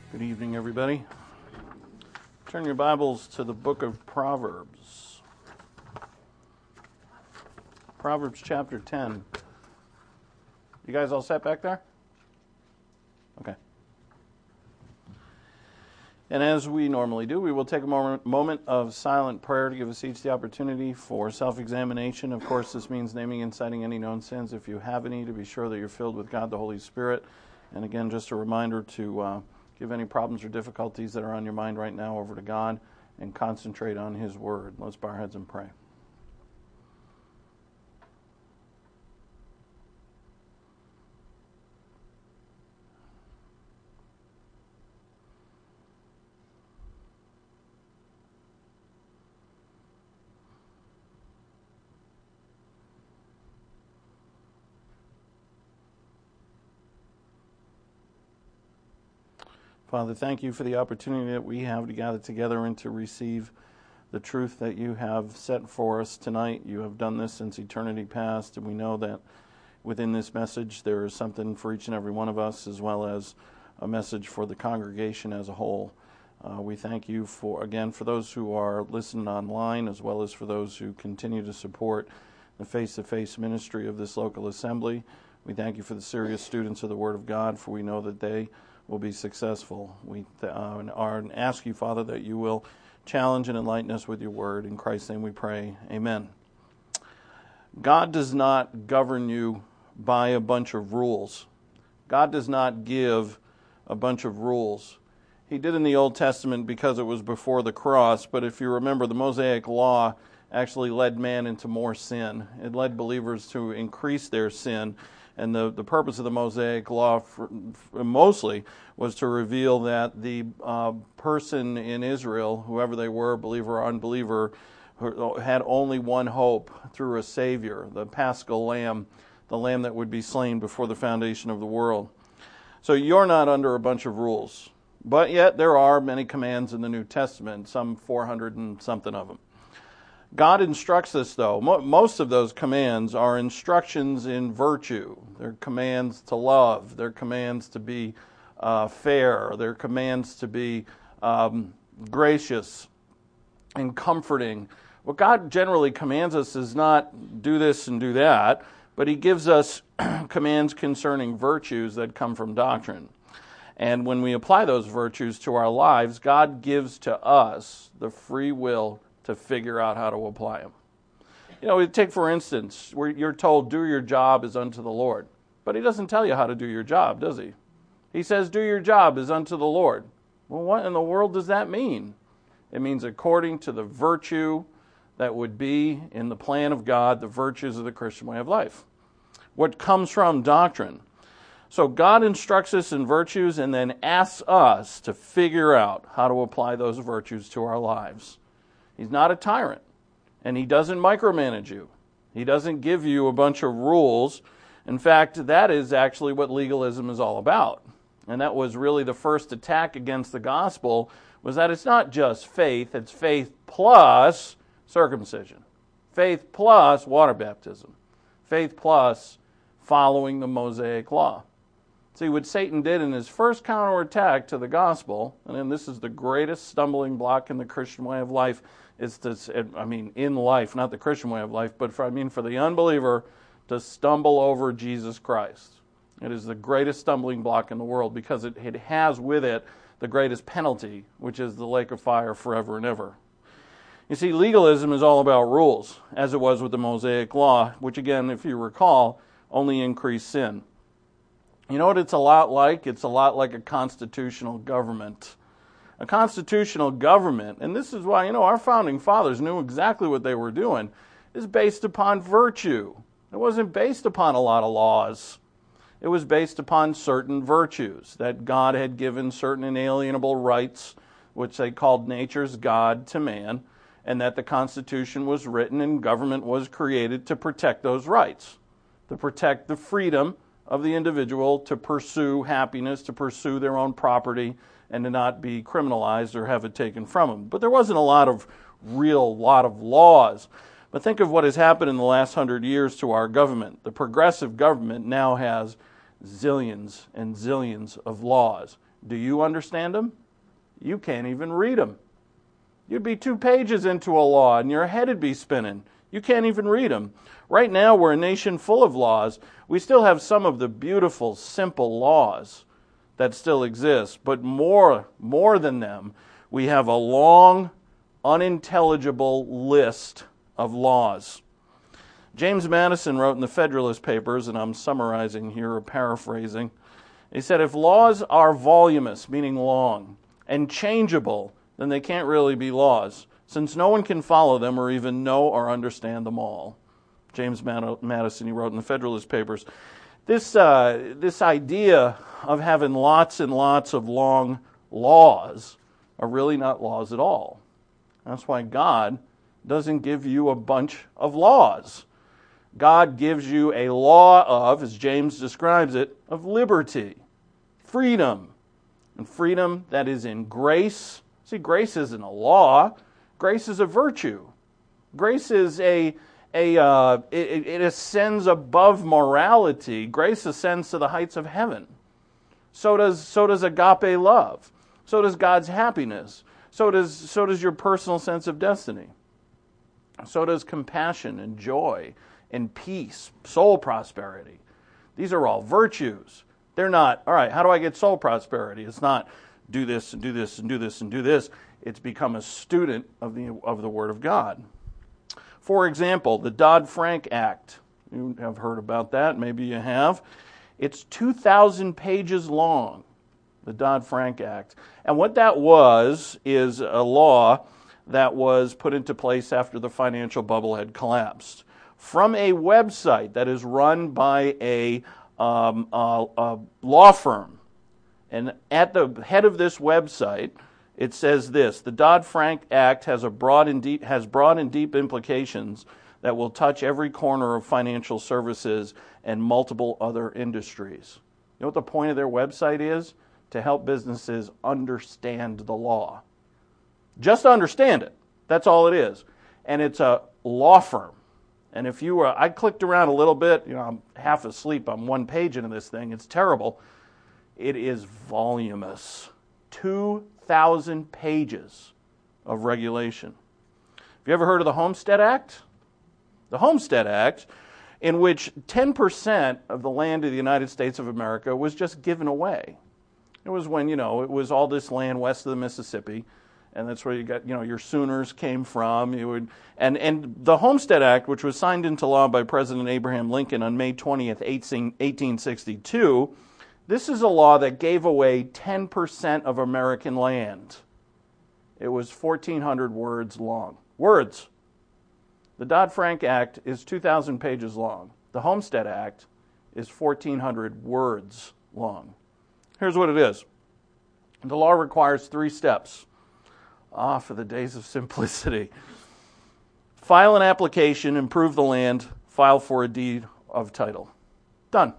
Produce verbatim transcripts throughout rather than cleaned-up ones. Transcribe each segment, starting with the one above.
Good evening, everybody. Turn your Bibles to the book of Proverbs. Proverbs chapter ten. You guys all set back there? Okay. And as we normally do, we will take a moment, moment of silent prayer to give us each the opportunity for self-examination. Of course, this means naming and citing any known sins if you have any, to be sure that you're filled with God the Holy Spirit. And again, just a reminder to uh, give any problems or difficulties that are on your mind right now over to God and concentrate on His Word. Let's bow our heads and pray. Father, thank you for the opportunity that we have to gather together and to receive the truth that you have set for us tonight. You have done this since eternity past, and we know that within this message there is something for each and every one of us, as well as a message for the congregation as a whole. Uh, we thank you for, again, for those who are listening online, as well as for those who continue to support the face-to-face ministry of this local assembly. We thank you for the serious students of the Word of God, for we know that they will be successful. We uh, are and ask you, Father, that you will challenge and enlighten us with your word. In Christ's name we pray. Amen. God does not govern you by a bunch of rules. God does not give a bunch of rules. He did in the Old Testament because it was before the cross, but if you remember, the Mosaic Law actually led man into more sin. It led believers to increase their sin. And the, the purpose of the Mosaic Law for, for mostly was to reveal that the uh, person in Israel, whoever they were, believer or unbeliever, had only one hope through a Savior, the Paschal Lamb, the Lamb that would be slain before the foundation of the world. So you're not under a bunch of rules. But yet there are many commands in the New Testament, some four hundred and something of them. God instructs us, though. Most of those commands are instructions in virtue. They're commands to love. They're commands to be uh, fair. They're commands to be um, gracious and comforting. What God generally commands us is not do this and do that, but He gives us commands concerning virtues that come from doctrine. And when we apply those virtues to our lives, God gives to us the free will to figure out how to apply them. You know, take for instance, where you're told, do your job as unto the Lord. But He doesn't tell you how to do your job, does He? He says, do your job as unto the Lord. Well, what in the world does that mean? It means according to the virtue that would be in the plan of God, the virtues of the Christian way of life. What comes from doctrine. So God instructs us in virtues and then asks us to figure out how to apply those virtues to our lives. He's not a tyrant, and He doesn't micromanage you. He doesn't give you a bunch of rules. In fact, that is actually what legalism is all about. And that was really the first attack against the gospel, was that it's not just faith, it's faith plus circumcision. Faith plus water baptism. Faith plus following the Mosaic Law. See, what Satan did in his first counterattack to the gospel, and then this is the greatest stumbling block in the Christian way of life, is to, I mean, in life, not the Christian way of life, but for, I mean for the unbeliever to stumble over Jesus Christ. It is the greatest stumbling block in the world because it, it has with it the greatest penalty, which is the lake of fire forever and ever. You see, legalism is all about rules, as it was with the Mosaic Law, which again, if you recall, only increased sin. You know what it's a lot like? It's a lot like a constitutional government. A constitutional government, and this is why, you know, our founding fathers knew exactly what they were doing, is based upon virtue. It wasn't based upon a lot of laws. It was based upon certain virtues, that God had given certain inalienable rights, which they called nature's God, to man, and that the Constitution was written and government was created to protect those rights, to protect the freedom of the individual to pursue happiness, to pursue their own property, and to not be criminalized or have it taken from them. But there wasn't a lot of real lot of laws. But think of what has happened in the last hundred years to our government. The progressive government now has zillions and zillions of laws. Do you understand them? You can't even read them. You'd be two pages into a law and your head would be spinning. You can't even read them. Right now, we're a nation full of laws. We still have some of the beautiful, simple laws that still exist, but more, more than them, we have a long, unintelligible list of laws. James Madison wrote in the Federalist Papers, and I'm summarizing here or paraphrasing, he said, if laws are voluminous, meaning long, and changeable, then they can't really be laws, since no one can follow them or even know or understand them all. James Madison, he wrote in the Federalist Papers. This, uh, this idea of having lots and lots of long laws are really not laws at all. That's why God doesn't give you a bunch of laws. God gives you a law of, as James describes it, of liberty, freedom, and freedom that is in grace. See, grace isn't a law. Grace is a virtue. Grace is a, a uh, it, it ascends above morality. Grace ascends to the heights of heaven. So does, so does agape love. So does God's happiness. So does, so does your personal sense of destiny. So does compassion and joy and peace, soul prosperity. These are all virtues. They're not, all right, how do I get soul prosperity? It's not do this and do this and do this and do this. It's become a student of the of the Word of God. For example, the Dodd-Frank Act. You have heard about that. Maybe you have. It's two thousand pages long, the Dodd-Frank Act. And what that was is a law that was put into place after the financial bubble had collapsed. From a website that is run by a, um, a, a law firm. And at the head of this website, it says this: the Dodd-Frank Act has a broad and deep, has broad and deep implications that will touch every corner of financial services and multiple other industries. You know what the point of their website is? To help businesses understand the law. Just understand it. That's all it is. And it's a law firm. And if you were, I clicked around a little bit, you know, I'm half asleep on one page into this thing. It's terrible. It is voluminous. two thousand pages of regulation. Have you ever heard of the Homestead Act? The Homestead Act, in which ten percent of the land of the United States of America was just given away. It was when, you know, it was all this land west of the Mississippi, and that's where you got, you know, your Sooners came from. You would, and, and the Homestead Act, which was signed into law by President Abraham Lincoln on May twentieth, eighteen sixty-two, this is a law that gave away ten percent of American land. It was fourteen hundred words long. Words. The Dodd-Frank Act is two thousand pages long. The Homestead Act is fourteen hundred words long. Here's what it is. The law requires three steps. Ah, for the days of simplicity. File an application, improve the land, file for a deed of title. Done.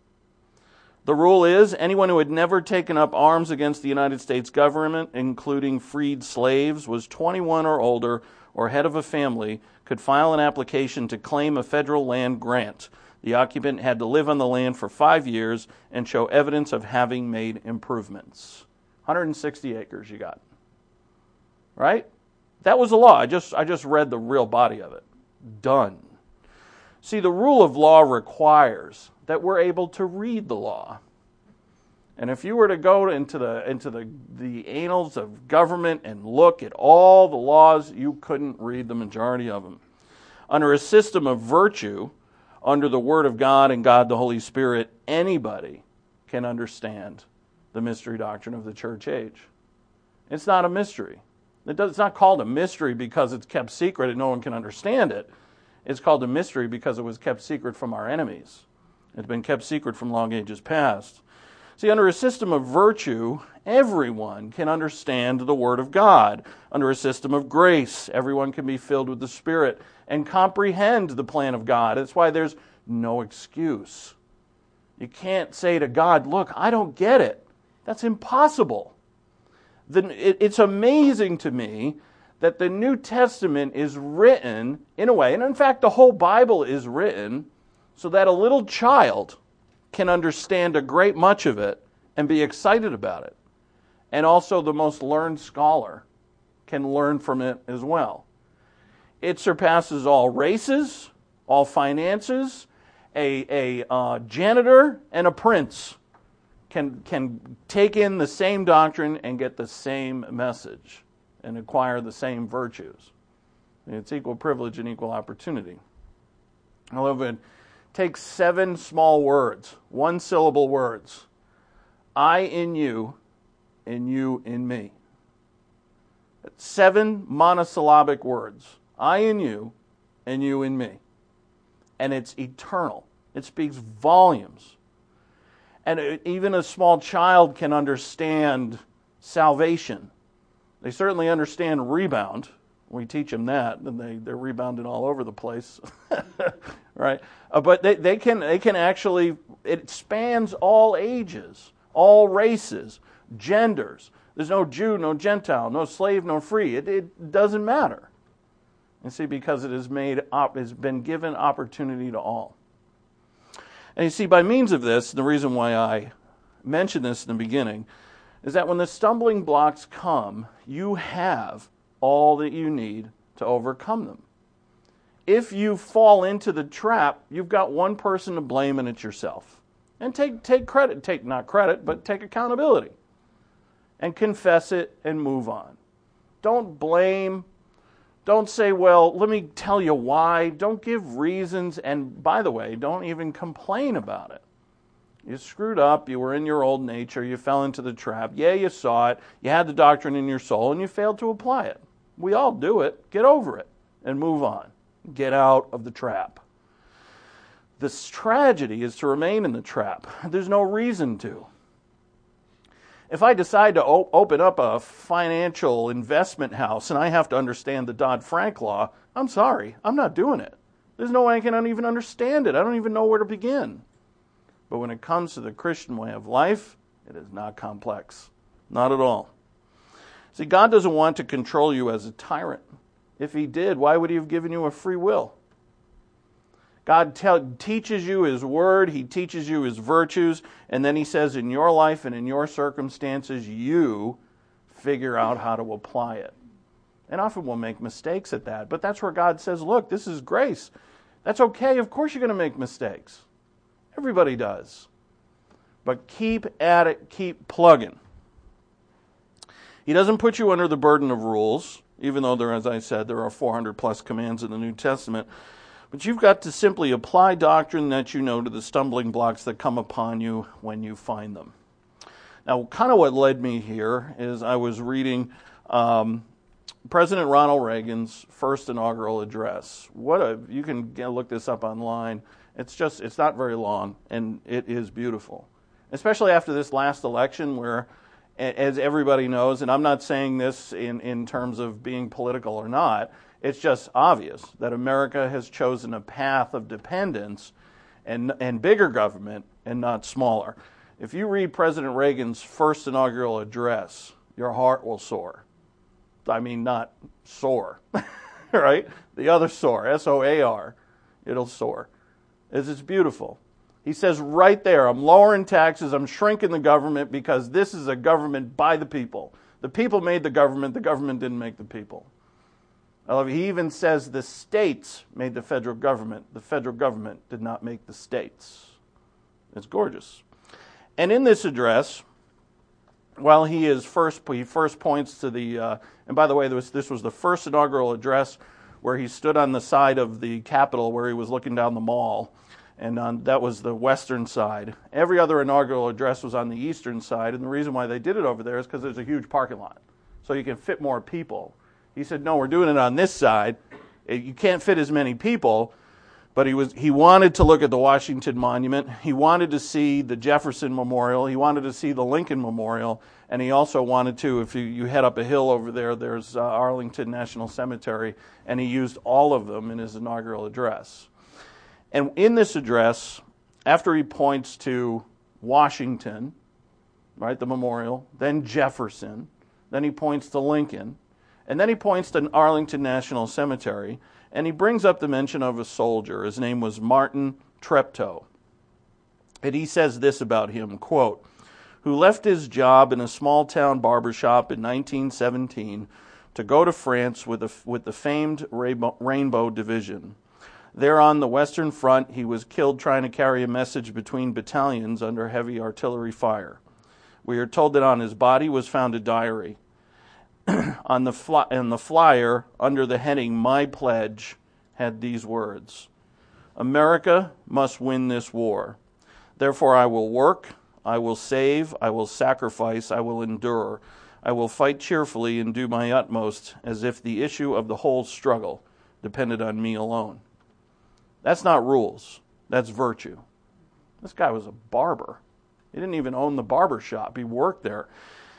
The rule is anyone who had never taken up arms against the United States government, including freed slaves, was twenty-one or older, or head of a family, could file an application to claim a federal land grant. The occupant had to live on the land for five years and show evidence of having made improvements. one hundred sixty acres you got. Right? That was the law. I just I just read the real body of it. Done. See, the rule of law requires that we're able to read the law. And if you were to go into the into the, the annals of government and look at all the laws, you couldn't read the majority of them. Under a system of virtue, under the Word of God and God the Holy Spirit, anybody can understand the mystery doctrine of the church age. It's not a mystery. It does, it's not called a mystery because it's kept secret and no one can understand it. It's called a mystery because it was kept secret from our enemies. It's been kept secret from long ages past. See, under a system of virtue, everyone can understand the Word of God. Under a system of grace, everyone can be filled with the Spirit and comprehend the plan of God. That's why there's no excuse. You can't say to God, look, I don't get it. That's impossible. The, it, it's amazing to me that the New Testament is written in a way, and in fact the whole Bible is written so that a little child can understand a great much of it and be excited about it. And also the most learned scholar can learn from it as well. It surpasses all races, all finances. A, a uh, janitor and a prince can, can take in the same doctrine and get the same message and acquire the same virtues. It's equal privilege and equal opportunity. I love it. Take seven small words, one syllable words. I in you, and you in me. Seven monosyllabic words. I in you, and you in me. And it's eternal. It speaks volumes. And it, even a small child can understand salvation. They certainly understand rebound. We teach them that, and they, they're rebounding all over the place. Right? Uh, but they, they can they can actually, it spans all ages, all races, genders. There's no Jew, no Gentile, no slave, no free. It, it doesn't matter. You see, because it has made has been given opportunity to all. And you see, by means of this, the reason why I mentioned this in the beginning is that when the stumbling blocks come, you have all that you need to overcome them. If you fall into the trap, you've got one person to blame, and it's yourself. And take take credit, take not credit, but take accountability. And confess it and move on. Don't blame. Don't say, well, let me tell you why. Don't give reasons. And by the way, don't even complain about it. You screwed up. You were in your old nature. You fell into the trap. Yeah, you saw it. You had the doctrine in your soul, and you failed to apply it. We all do it. Get over it and move on. Get out of the trap. The tragedy is to remain in the trap. There's no reason to. If I decide to op- open up a financial investment house and I have to understand the Dodd-Frank law, I'm sorry, I'm not doing it. There's no way I can even understand it. I don't even know where to begin. But when it comes to the Christian way of life, it is not complex. Not at all. See, God doesn't want to control you as a tyrant. If He did, why would He have given you a free will? God tell, teaches you His Word, He teaches you His virtues, and then He says in your life and in your circumstances, you figure out how to apply it. And often we'll make mistakes at that, but that's where God says, look, this is grace. That's okay, of course you're going to make mistakes. Everybody does. But keep at it, keep plugging. He doesn't put you under the burden of rules, even though there, as I said, there are four hundred plus commands in the New Testament. But you've got to simply apply doctrine that you know to the stumbling blocks that come upon you when you find them. Now, kind of what led me here is I was reading um, President Ronald Reagan's first inaugural address. What a you can look this up online. It's just it's not very long, and it is beautiful, especially after this last election where, as everybody knows, and I'm not saying this in, in terms of being political or not, it's just obvious that America has chosen a path of dependence and and bigger government and not smaller. If you read President Reagan's first inaugural address, your heart will soar. I mean, not soar, right? The other soar, S O A R. It'll soar. It's, it's beautiful. He says right there, I'm lowering taxes, I'm shrinking the government because this is a government by the people. The people made the government, the government didn't make the people. I love it. He even says the states made the federal government. The federal government did not make the states. It's gorgeous. And in this address, while he is first, he first points to the, uh, and by the way, this, this was the first inaugural address where he stood on the side of the Capitol where he was looking down the mall, and on, that was the western side. Every other inaugural address was on the eastern side, and the reason why they did it over there is because there's a huge parking lot, so you can fit more people. He said, no, we're doing it on this side. You can't fit as many people, but he was he wanted to look at the Washington Monument. He wanted to see the Jefferson Memorial. He wanted to see the Lincoln Memorial. And he also wanted to, if you, you head up a hill over there, there's uh, Arlington National Cemetery, and he used all of them in his inaugural address. And in this address, after he points to Washington, right, the memorial, then Jefferson, then he points to Lincoln, and then he points to Arlington National Cemetery, and he brings up the mention of a soldier. His name was Martin Treptow. And he says this about him, quote, who left his job in a small-town barbershop in nineteen seventeen to go to France with, a, with the famed Rainbow Division. There on the Western Front, he was killed trying to carry a message between battalions under heavy artillery fire. We are told that on his body was found a diary. on, the fly, on the flyer, under the heading, My Pledge, had these words: America must win this war. Therefore I will work, I will save, I will sacrifice, I will endure. I will fight cheerfully and do my utmost as if the issue of the whole struggle depended on me alone. That's not rules. That's virtue. This guy was a barber. He didn't even own the barber shop. He worked there.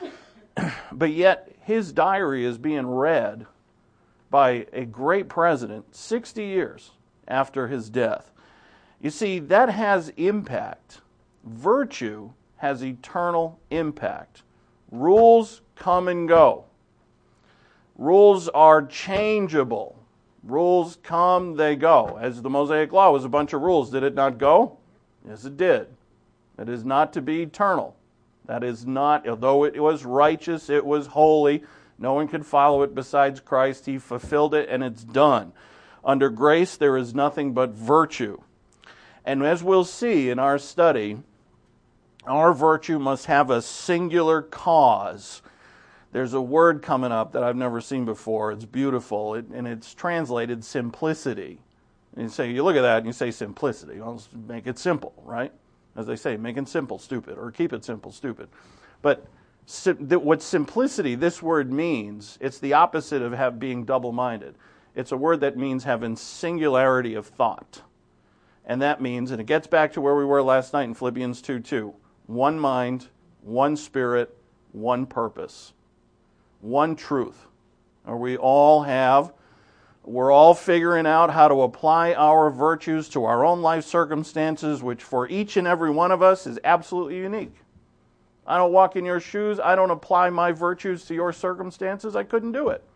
But yet his diary is being read by a great president sixty years after his death. You see, that has impact. Virtue has eternal impact. Rules come and go. Rules are changeable. Rules come, they go. As the Mosaic Law was a bunch of rules. Did it not go? Yes, it did. It is not to be eternal. That is not, although it was righteous, it was holy. No one could follow it besides Christ. He fulfilled it and it's done. Under grace, there is nothing but virtue. And as we'll see in our study, our virtue must have a singular cause. There's a word coming up that I've never seen before. It's beautiful, it, and it's translated simplicity. And you say, you look at that and you say simplicity. Well, let's make it simple, right? As they say, make it simple, stupid, or keep it simple, stupid. But sim- th- what simplicity, this word means, it's the opposite of have, being double-minded. It's a word that means having singularity of thought. And that means, and it gets back to where we were last night in Philippians two two, one mind, one spirit, one purpose, one truth. Or we all have, we're all figuring out how to apply our virtues to our own life circumstances, which for each and every one of us is absolutely unique. I don't walk in your shoes. I don't apply my virtues to your circumstances. I couldn't do it.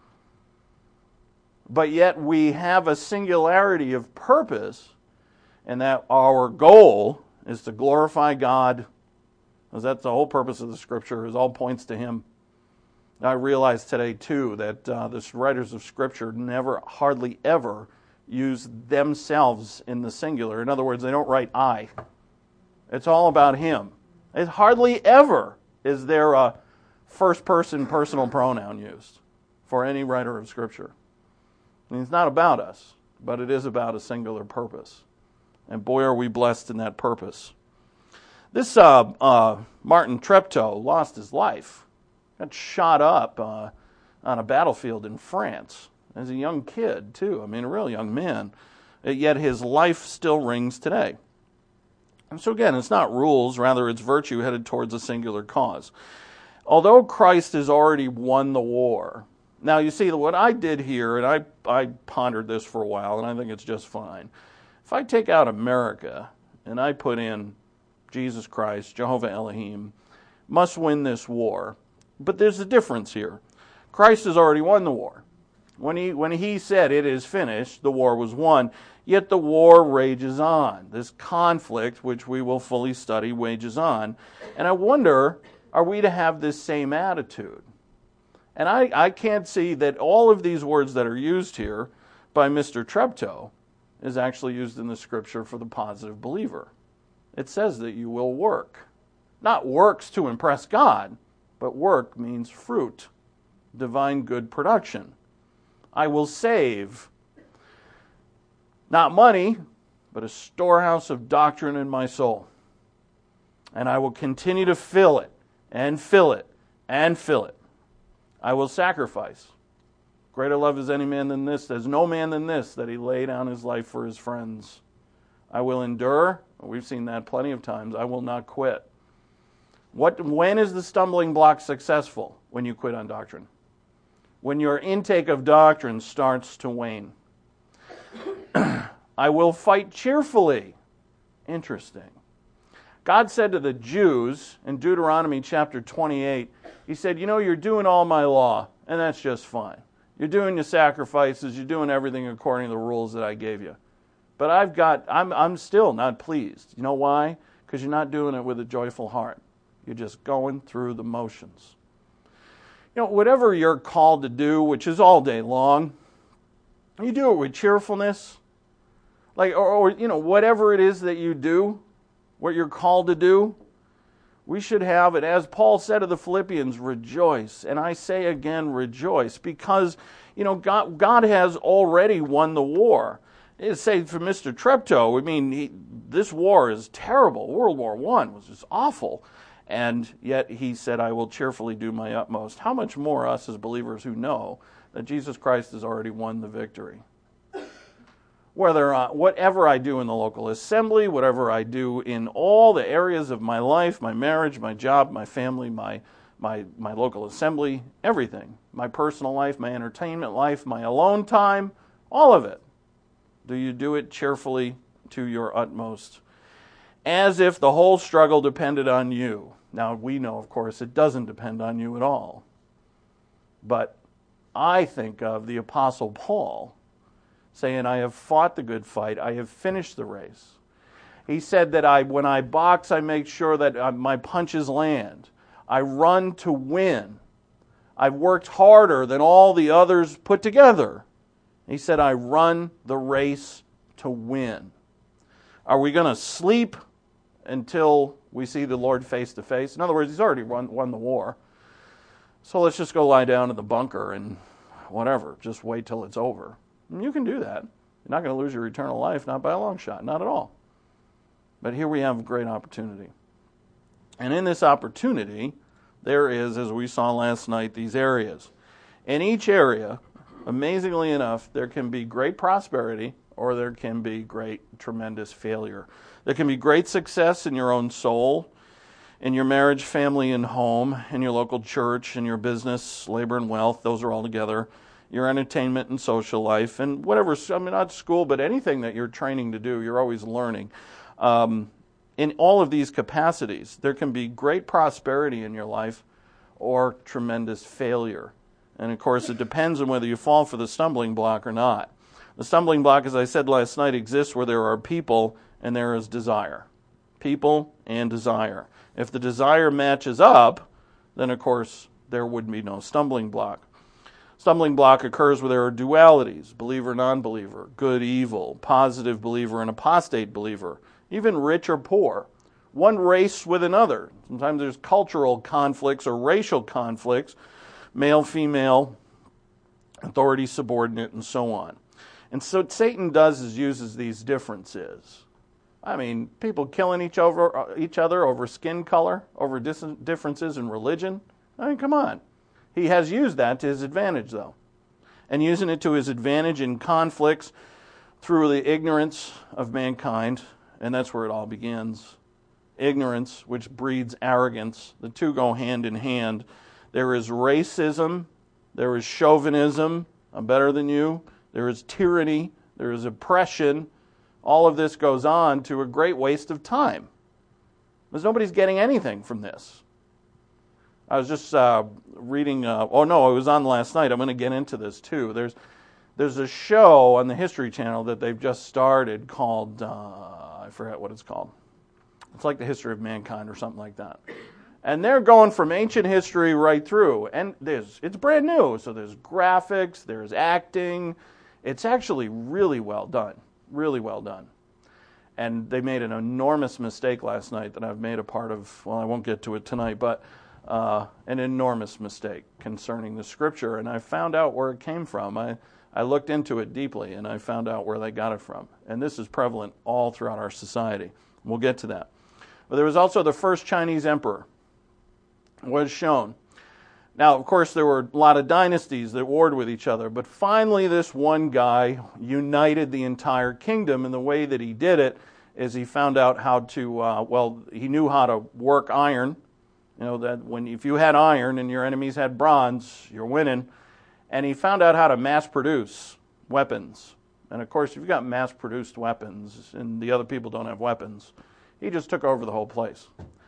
But yet we have a singularity of purpose, and that our goal is to glorify God, because that's the whole purpose of the Scripture, is all points to Him. I realize today, too, that uh, the writers of Scripture never, hardly ever, use themselves in the singular. In other words, they don't write I. It's all about Him. It hardly ever is there a first-person personal pronoun used for any writer of Scripture. And it's not about us, but it is about a singular purpose. And boy, are we blessed in that purpose. This uh, uh, Martin Treptow lost his life. Got shot up uh, on a battlefield in France as a young kid, too. I mean, a real young man. Yet his life still rings today. And so again, it's not rules, rather it's virtue headed towards a singular cause. Although Christ has already won the war. Now, you see, what I did here, and I, I pondered this for a while, and I think it's just fine. If I take out America, and I put in Jesus Christ, Jehovah Elohim, must win this war. But there's a difference here. Christ has already won the war. When he, when he said, it is finished, the war was won. Yet the war rages on. This conflict, which we will fully study, wages on. And I wonder, are we to have this same attitude? And I, I can't see that all of these words that are used here by Mister Treptow is actually used in the Scripture for the positive believer. It says that you will work. Not works to impress God, but work means fruit, divine good production. I will save, not money, but a storehouse of doctrine in my soul. And I will continue to fill it, and fill it, and fill it. I will sacrifice. Greater love is any man than this. There's no man than this, that he lay down his life for his friends. I will endure. We've seen that plenty of times. I will not quit. What? When is the stumbling block successful? When you quit on doctrine. When your intake of doctrine starts to wane. I will fight cheerfully. Interesting. God said to the Jews in Deuteronomy chapter twenty-eight, He said, you know, you're doing all my law, and that's just fine. You're doing your sacrifices, you're doing everything according to the rules that I gave you. But I've got, I'm, I'm still not pleased. You know why? Because you're not doing it with a joyful heart. You're just going through the motions. You know, whatever you're called to do, which is all day long, you do it with cheerfulness. Like, or, or, you know, whatever it is that you do, what you're called to do, we should have it, as Paul said to the Philippians, rejoice. And I say again, rejoice, because, you know, God, God has already won the war. It's say for Mister Treptow, I mean, he, this war is terrible. World War One was just awful. And yet he said, I will cheerfully do my utmost. How much more us as believers who know that Jesus Christ has already won the victory? Whether uh, whatever I do in the local assembly, whatever I do in all the areas of my life, my marriage, my job, my family, my my my local assembly, everything, my personal life, my entertainment life, my alone time, all of it. Do you do it cheerfully to your utmost? As if the whole struggle depended on you. Now, we know, of course, it doesn't depend on you at all. But I think of the Apostle Paul saying, I have fought the good fight, I have finished the race. He said that I, when I box, I make sure that my punches land. I run to win. I've worked harder than all the others put together. He said, I run the race to win. Are we going to sleep until we see the Lord face to face? In other words, he's already won, won the war. So let's just go lie down in the bunker and whatever, just wait till it's over. And you can do that. You're not going to lose your eternal life, not by a long shot, not at all. But here we have a great opportunity. And in this opportunity, there is, as we saw last night, these areas. In each area, amazingly enough, there can be great prosperity or there can be great, tremendous failure. There can be great success in your own soul, in your marriage, family, and home, in your local church, in your business, labor and wealth. Those are all together. Your entertainment and social life, and whatever, I mean, not school, but anything that you're training to do, you're always learning. Um, in all of these capacities, there can be great prosperity in your life or tremendous failure. And of course, it depends on whether you fall for the stumbling block or not. The stumbling block, as I said last night, exists where there are people and there is desire. People and desire. If the desire matches up, then of course there would be no stumbling block. Stumbling block occurs where there are dualities, believer, non-believer, good, evil, positive believer, and apostate believer, even rich or poor, one race with another. Sometimes there's cultural conflicts or racial conflicts, male, female, authority, subordinate, and so on. And so what Satan does is uses these differences. I mean, people killing each, over, each other over skin color, over dis- differences in religion. I mean, come on. He has used that to his advantage, though. And using it to his advantage in conflicts through the ignorance of mankind, and that's where it all begins. Ignorance, which breeds arrogance. The two go hand in hand. There is racism. There is chauvinism. I'm better than you. There is tyranny. There is oppression. All of this goes on to a great waste of time. Because nobody's getting anything from this. I was just uh, reading, uh, oh no, it was on last night. I'm going to get into this too. There's there's a show on the History Channel that they've just started called, uh, I forget what it's called. It's like the History of Mankind or something like that. And they're going from ancient history right through. And there's it's brand new. So there's graphics, there's acting. It's actually really well done. Really well done. And they made an enormous mistake last night that I've made a part of, well, I won't get to it tonight, but uh, an enormous mistake concerning the Scripture. And I found out where it came from. I, I looked into it deeply, and I found out where they got it from. And this is prevalent all throughout our society. We'll get to that. But there was also the first Chinese emperor was shown. Now, of course, there were a lot of dynasties that warred with each other, but finally this one guy united the entire kingdom, and the way that he did it is he found out how to, uh, well, he knew how to work iron. You know, that when if you had iron and your enemies had bronze, you're winning. And he found out how to mass produce weapons. And of course, if you've got mass produced weapons and the other people don't have weapons, he just took over the whole place.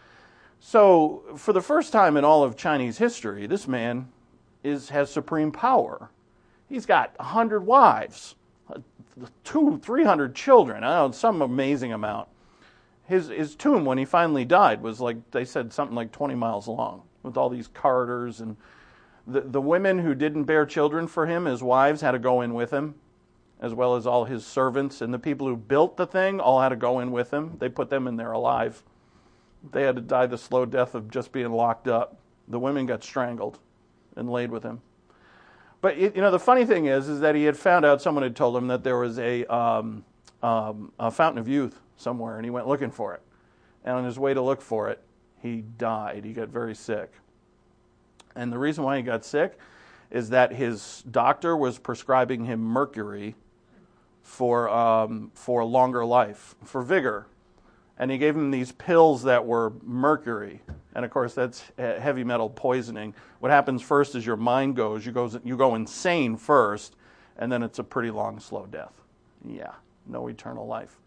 So, for the first time in all of Chinese history, this man is has supreme power. He's got a hundred wives, two, three hundred children, I don't know, some amazing amount. his his tomb when he finally died was like, they said, something like twenty miles long, with all these corridors, and the the women who didn't bear children for him, his wives, had to go in with him, as well as all his servants, and the people who built the thing all had to go in with him. They put them in there alive. They had to die the slow death of just being locked up. The women got strangled and laid with him. But it, you know, the funny thing is, is that he had found out, someone had told him that there was a, um, um, a fountain of youth somewhere, and he went looking for it. And on his way to look for it, he died. He got very sick. And the reason why he got sick is that his doctor was prescribing him mercury for um, for a longer life, for vigor. And he gave him these pills that were mercury. And of course, that's heavy metal poisoning. What happens first is your mind goes, you go, you go insane first, and then it's a pretty long, slow death. Yeah, no eternal life.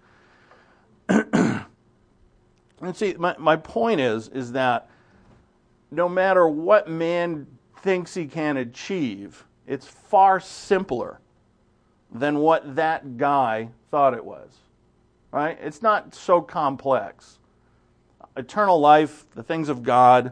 And see, my, my point is, is that no matter what man thinks he can achieve, it's far simpler than what that guy thought it was. Right? It's not so complex. Eternal life, the things of God,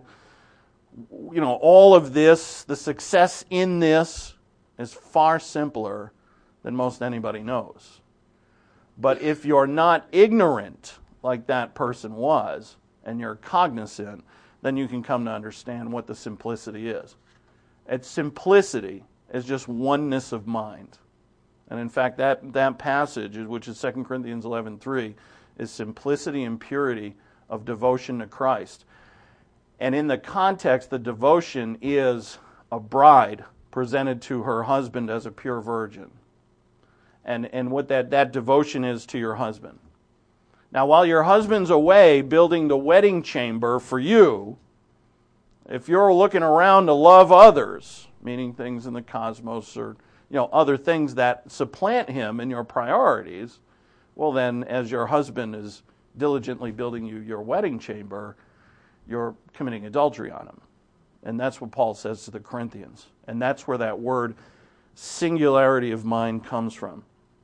you know, all of this, the success in this is far simpler than most anybody knows. But if you're not ignorant like that person was, and you're cognizant, then you can come to understand what the simplicity is. Its simplicity is just oneness of mind. And in fact, that, that passage, which is Second Corinthians eleven three, is simplicity and purity of devotion to Christ. And in the context, the devotion is a bride presented to her husband as a pure virgin. And, and what that, that devotion is to your husband. Now, while your husband's away building the wedding chamber for you, if you're looking around to love others, meaning things in the cosmos or you know, other things that supplant him in your priorities, well then, as your husband is diligently building you your wedding chamber, you're committing adultery on him. And that's what Paul says to the Corinthians. And that's where that word singularity of mind comes from.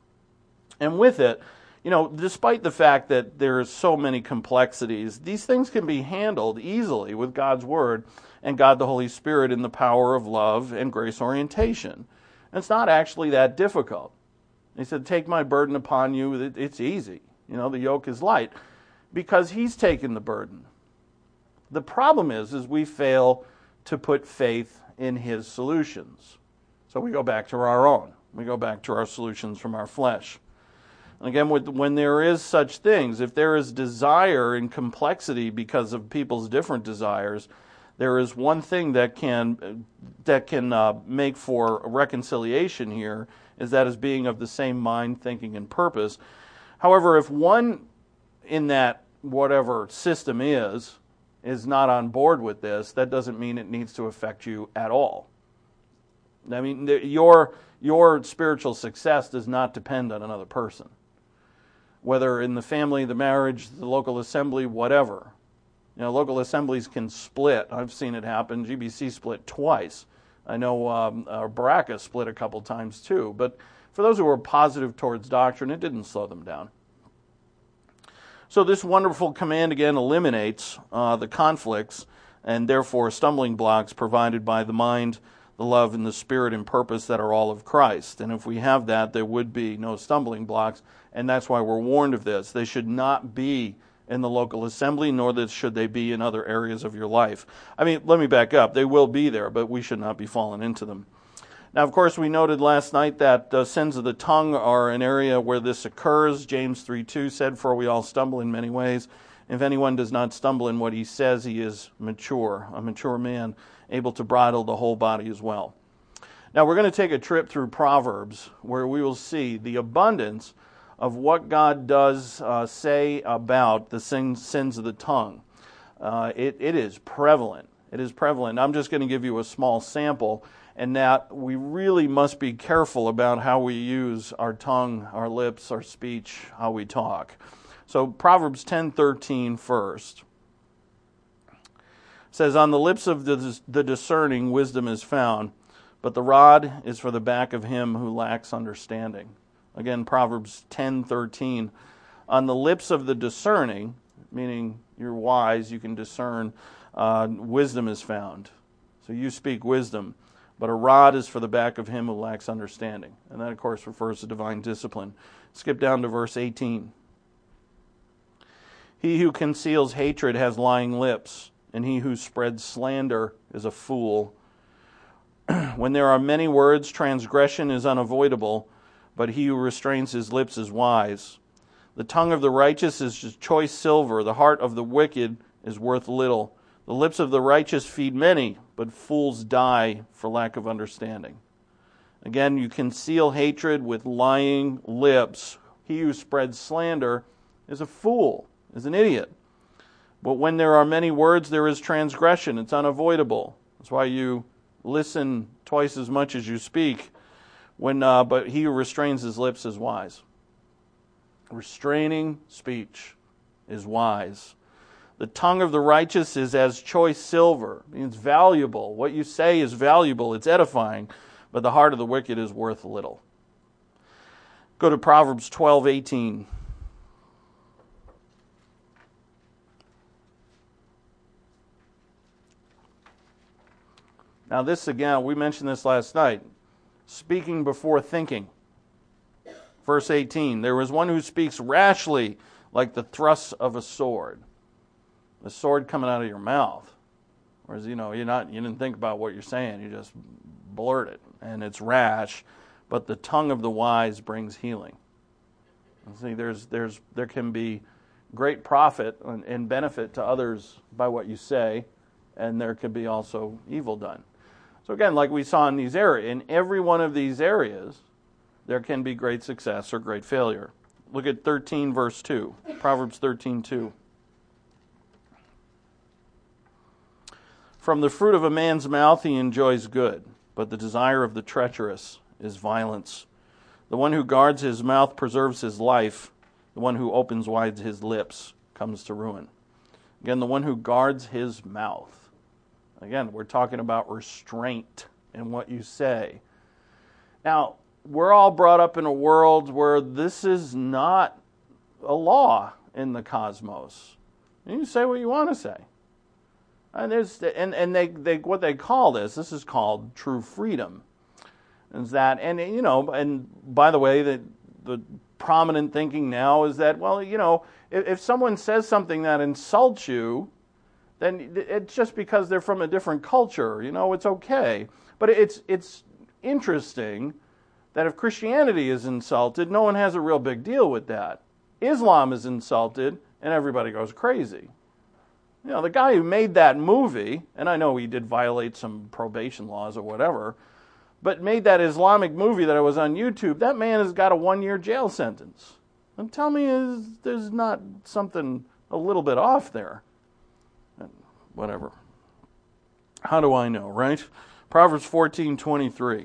And with it, you know, despite the fact that there's so many complexities, these things can be handled easily with God's Word and God the Holy Spirit in the power of love and grace orientation. It's not actually that difficult. He said, take my burden upon you. It's easy. You know, the yoke is light. Because he's taken the burden. The problem is, is we fail to put faith in his solutions. So we go back to our own. We go back to our solutions from our flesh. And again, when there is such things, if there is desire and complexity because of people's different desires, there is one thing that can that can uh, make for reconciliation here, is that as being of the same mind, thinking, and purpose. However, if one in that whatever system is, is not on board with this, that doesn't mean it needs to affect you at all. I mean, your your spiritual success does not depend on another person. Whether in the family, the marriage, the local assembly, whatever. You know, local assemblies can split. I've seen it happen. G B C split twice. I know um, uh, Baraka split a couple times too. But for those who were positive towards doctrine, it didn't slow them down. So this wonderful command again eliminates uh, the conflicts and therefore stumbling blocks provided by the mind, the love, and the spirit and purpose that are all of Christ. And if we have that, there would be no stumbling blocks. And that's why we're warned of this. They should not be in the local assembly, nor should they be in other areas of your life. I mean, let me back up. They will be there, but we should not be falling into them. Now, of course, we noted last night that uh, sins of the tongue are an area where this occurs. James three two said, "For we all stumble in many ways. If anyone does not stumble in what he says, he is mature, a mature man, able to bridle the whole body as well." Now, we're going to take a trip through Proverbs, where we will see the abundance of what God does uh, say about the sins, sins of the tongue. Uh, it, it is prevalent. It is prevalent. I'm just going to give you a small sample, and that we really must be careful about how we use our tongue, our lips, our speech, how we talk. So Proverbs ten thirteen first says, "On the lips of the, the discerning wisdom is found, but the rod is for the back of him who lacks understanding." Again, Proverbs ten thirteen. "On the lips of the discerning," meaning you're wise, you can discern. Uh, wisdom is found. So you speak wisdom. But a rod is for the back of him who lacks understanding. And that, of course, refers to divine discipline. Skip down to verse eighteen. He who conceals hatred has lying lips, and he who spreads slander is a fool. When there are many words, transgression is unavoidable, but he who restrains his lips is wise. The tongue of the righteous is choice silver, the heart of the wicked is worth little. The lips of the righteous feed many, but fools die for lack of understanding. Again, you conceal hatred with lying lips. He who spreads slander is a fool, is an idiot. But when there are many words, there is transgression. It's unavoidable. That's why you listen twice as much as you speak. When, uh, but he who restrains his lips is wise. Restraining speech is wise. The tongue of the righteous is as choice silver. It means valuable. What you say is valuable. It's edifying. But the heart of the wicked is worth little. Go to Proverbs twelve eighteen. Now this again, we mentioned this last night. Speaking before thinking. Verse eighteen. There is one who speaks rashly like the thrust of a sword. The sword coming out of your mouth. Whereas, you know, you're not, you didn't think about what you're saying. You just blurt it. And it's rash. But the tongue of the wise brings healing. See, there's, there's, there can be great profit and, and benefit to others by what you say. And there could be also evil done. So again, like we saw in these areas, in every one of these areas, there can be great success or great failure. Look at thirteen verse two. Proverbs thirteen two. From the fruit of a man's mouth he enjoys good, but the desire of the treacherous is violence. The one who guards his mouth preserves his life. The one who opens wide his lips comes to ruin. Again, the one who guards his mouth. Again, we're talking about restraint in what you say. Now, we're all brought up in a world where this is not a law in the cosmos. You can say what you want to say. And, there's, and, and they, they, what they call this, this is called true freedom. Is that, and you know, and by the way, the, the prominent thinking now is that, well, you know, if, if someone says something that insults you, then it's just because they're from a different culture. You know, it's okay. But it's it's interesting that if Christianity is insulted, no one has a real big deal with that. Islam is insulted, and everybody goes crazy. You know, the guy who made that movie, and I know he did violate some probation laws or whatever, but made that Islamic movie that was on YouTube, that man has got a one-year jail sentence. And tell me is there's not something a little bit off there. Whatever. How do I know, right? Proverbs fourteen twenty-three.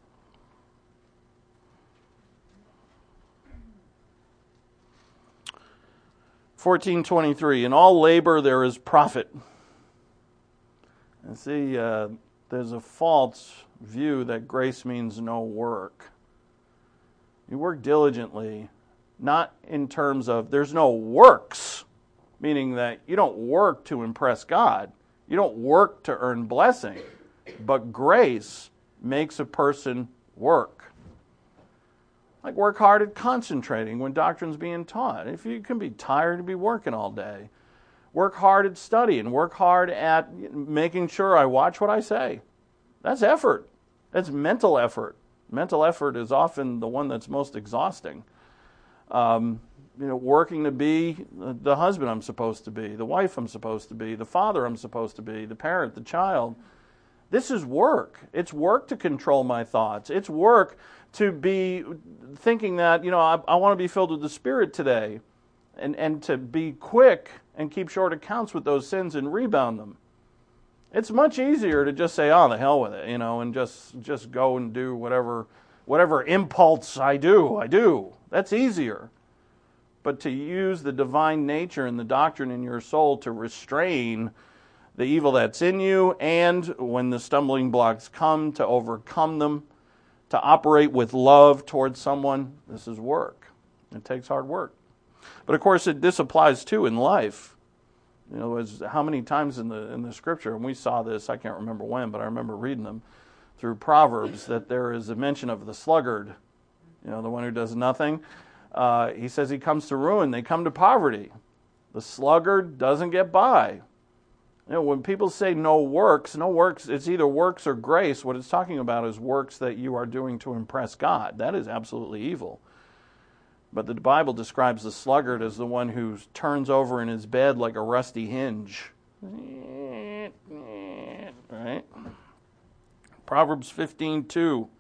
fourteen twenty-three. In all labor there is profit. And see, uh, there's a false view that grace means no work. You work diligently, not in terms of there's no works, meaning that you don't work to impress God. You don't work to earn blessing. But grace makes a person work. Like work hard at concentrating when doctrine's being taught. If you can be tired to be working all day. Work hard at studying. Work hard at making sure I watch what I say. That's effort. That's mental effort. Mental effort is often the one that's most exhausting. Um, you know, working to be the husband I'm supposed to be, the wife I'm supposed to be, the father I'm supposed to be, the parent, the child. This is work. It's work to control my thoughts. It's work to be thinking that, you know, I, I want to be filled with the Spirit today, and, and to be quick and keep short accounts with those sins and rebound them. It's much easier to just say, oh, the hell with it, you know, and just just go and do whatever whatever impulse I do, I do. That's easier. But to use the divine nature and the doctrine in your soul to restrain the evil that's in you, and when the stumbling blocks come, to overcome them, to operate with love towards someone, this is work. It takes hard work. But of course, it, this applies too in life. You know, as how many times in the in the Scripture, and we saw this, I can't remember when, but I remember reading them through Proverbs, that there is a mention of the sluggard, you know, the one who does nothing. Uh, he says he comes to ruin. They come to poverty. The sluggard doesn't get by. You know, when people say no works, no works, it's either works or grace. What it's talking about is works that you are doing to impress God. That is absolutely evil. But the Bible describes the sluggard as the one who turns over in his bed like a rusty hinge. Right? Proverbs fifteen two.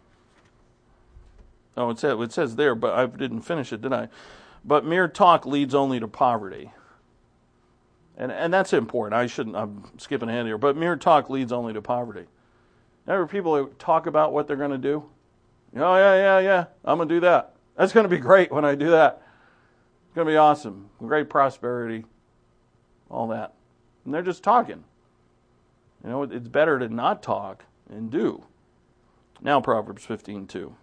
Oh, it says, it says there, but I didn't finish it, did I? But mere talk leads only to poverty. And and that's important. I shouldn't, I'm skipping ahead here. But mere talk leads only to poverty. Remember people who talk about what they're going to do? Oh, yeah, yeah, yeah, I'm going to do that. That's going to be great when I do that. It's going to be awesome. Great prosperity, all that. And they're just talking. You know, it's better to not talk and do. Now Proverbs fifteen two.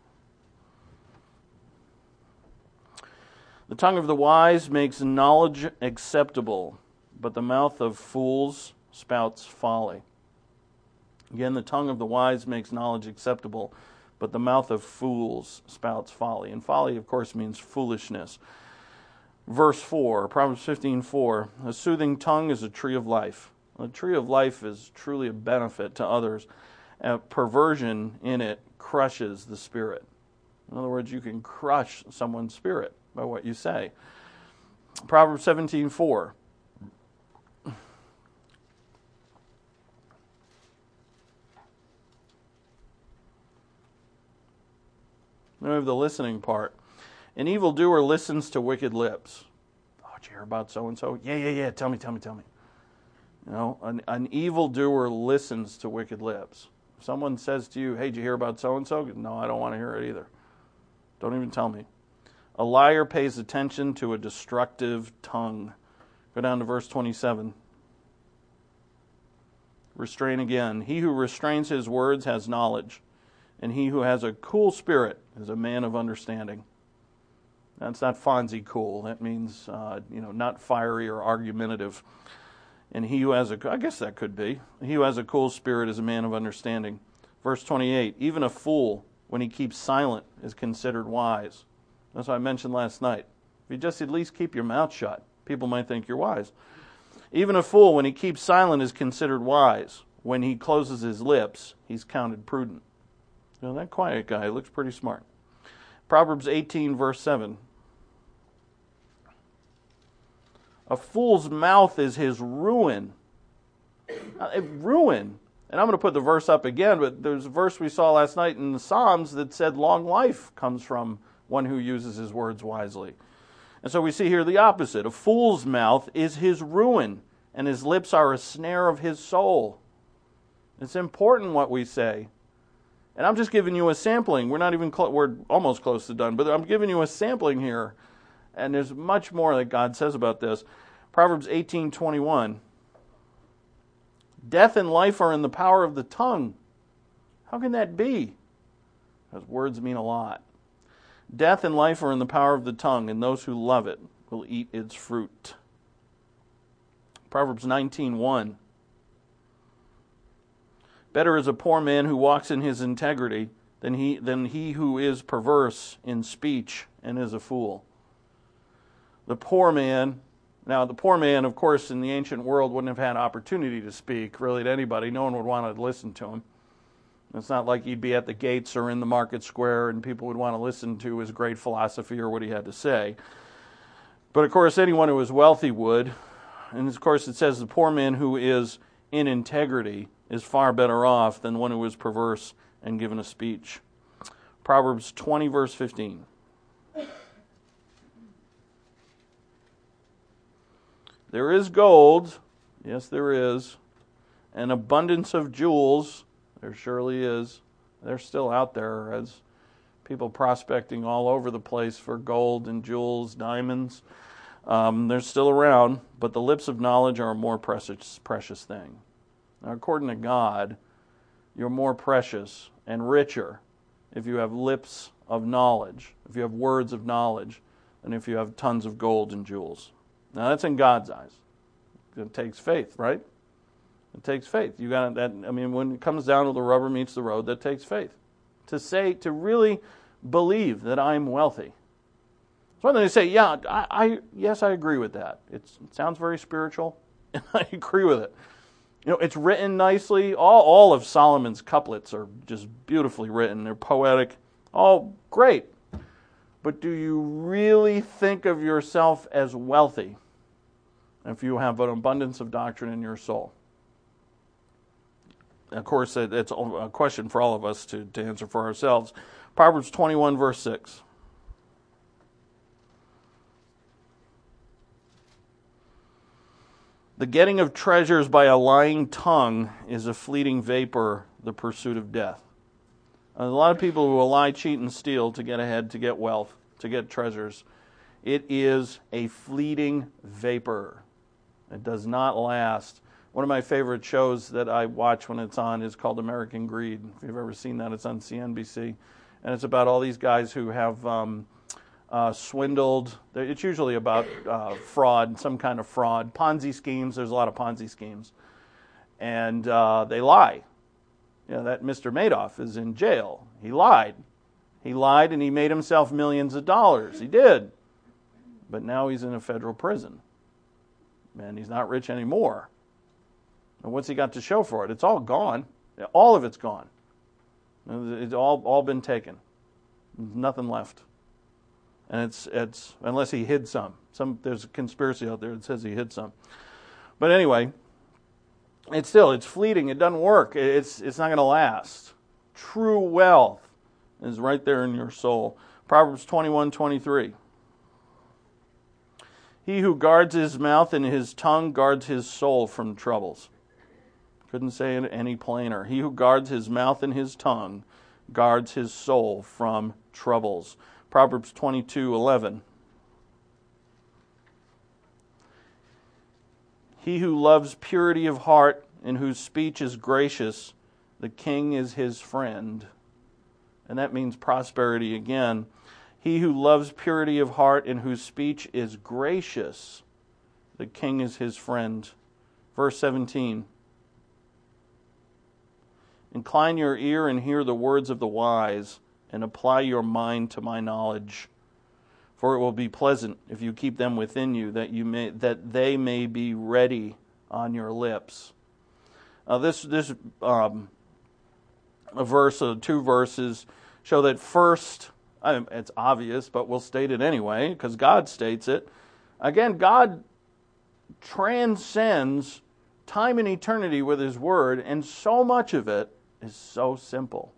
The tongue of the wise makes knowledge acceptable, but the mouth of fools spouts folly. Again, the tongue of the wise makes knowledge acceptable, but the mouth of fools spouts folly. And folly, of course, means foolishness. Verse four, Proverbs fifteen four, a soothing tongue is a tree of life. A tree of life is truly a benefit to others. A perversion in it crushes the spirit. In other words, you can crush someone's spirit by what you say. Proverbs seventeen four. Then we have the listening part. An evildoer listens to wicked lips. Oh, did you hear about so-and-so? Yeah, yeah, yeah. Tell me, tell me, tell me. You know, an, an evildoer listens to wicked lips. If someone says to you, hey, did you hear about so-and-so? No, I don't want to hear it either. Don't even tell me. A liar pays attention to a destructive tongue. Go down to verse twenty-seven. Restrain again. He who restrains his words has knowledge, and he who has a cool spirit is a man of understanding. That's not Fonzie cool. That means, uh, you know, not fiery or argumentative. And he who has a, I guess that could be, he who has a cool spirit is a man of understanding. Verse twenty-eight, even a fool, when he keeps silent, is considered wise. That's what I mentioned last night. If you just at least keep your mouth shut, people might think you're wise. Even a fool, when he keeps silent, is considered wise. When he closes his lips, he's counted prudent. You know, that quiet guy looks pretty smart. Proverbs eighteen, verse seven. A fool's mouth is his ruin. Uh, ruin. And I'm going to put the verse up again, but there's a verse we saw last night in the Psalms that said long life comes from one who uses his words wisely. And so we see here the opposite. A fool's mouth is his ruin, and his lips are a snare of his soul. It's important what we say. And I'm just giving you a sampling. We're not even cl- we're almost close to done, but I'm giving you a sampling here. And there's much more that God says about this. Proverbs eighteen twenty-one. Death and life are in the power of the tongue. How can that be? Because words mean a lot. Death and life are in the power of the tongue, and those who love it will eat its fruit. Proverbs nineteen one. Better is a poor man who walks in his integrity than he, than he who is perverse in speech and is a fool. The poor man, now the poor man, of course, in the ancient world wouldn't have had opportunity to speak really to anybody. No one would want to listen to him. It's not like he'd be at the gates or in the market square and people would want to listen to his great philosophy or what he had to say. But of course, anyone who was wealthy would. And of course, it says the poor man who is in integrity is far better off than one who is perverse and given a speech. Proverbs twenty, verse fifteen. There is gold, yes there is, an abundance of jewels, there surely is. They're still out there as people prospecting all over the place for gold and jewels, diamonds. Um, they're still around, but the lips of knowledge are a more precious, precious thing. Now, according to God, you're more precious and richer if you have lips of knowledge, if you have words of knowledge, than if you have tons of gold and jewels. Now that's in God's eyes. It takes faith, right? It takes faith. You got that. I mean, when it comes down to the rubber meets the road, that takes faith. To say, to really believe that I'm wealthy. It's one thing to say, yeah, I, I yes, I agree with that. It's, it sounds very spiritual, and I agree with it. You know, it's written nicely. All all of Solomon's couplets are just beautifully written. They're poetic. All great. But do you really think of yourself as wealthy if you have an abundance of doctrine in your soul? Of course, it's a question for all of us to, to answer for ourselves. Proverbs twenty-one, verse six. The getting of treasures by a lying tongue is a fleeting vapor, the pursuit of death. A lot of people who will lie, cheat, and steal to get ahead, to get wealth, to get treasures. It is a fleeting vapor. It does not last. One of my favorite shows that I watch when it's on is called American Greed. If you've ever seen that, it's on C N B C. And it's about all these guys who have um, uh, swindled. It's usually about uh, fraud, some kind of fraud. Ponzi schemes. There's a lot of Ponzi schemes. And uh, they lie. You know, that Mister Madoff is in jail. He lied. He lied and he made himself millions of dollars. He did. But now he's in a federal prison. And he's not rich anymore. And what's he got to show for it? It's all gone. All of it's gone. It's all all been taken. There's nothing left. And it's it's unless he hid some. Some there's a conspiracy out there that says he hid some. But anyway, it's still it's fleeting. It doesn't work. It's it's not going to last. True wealth is right there in your soul. Proverbs twenty-one twenty-three. He who guards his mouth and his tongue guards his soul from troubles. Couldn't say it any plainer. He who guards his mouth and his tongue guards his soul from troubles. Proverbs twenty-two eleven. He who loves purity of heart and whose speech is gracious, the king is his friend. And that means prosperity again. He who loves purity of heart and whose speech is gracious, the king is his friend. Verse seventeen. Incline your ear and hear the words of the wise, and apply your mind to my knowledge. For it will be pleasant if you keep them within you, that you may that they may be ready on your lips. Now this this um, a verse, uh, two verses show that first. I mean, it's obvious, but we'll state it anyway because God states it. Again, God transcends time and eternity with His Word, and so much of it is so simple.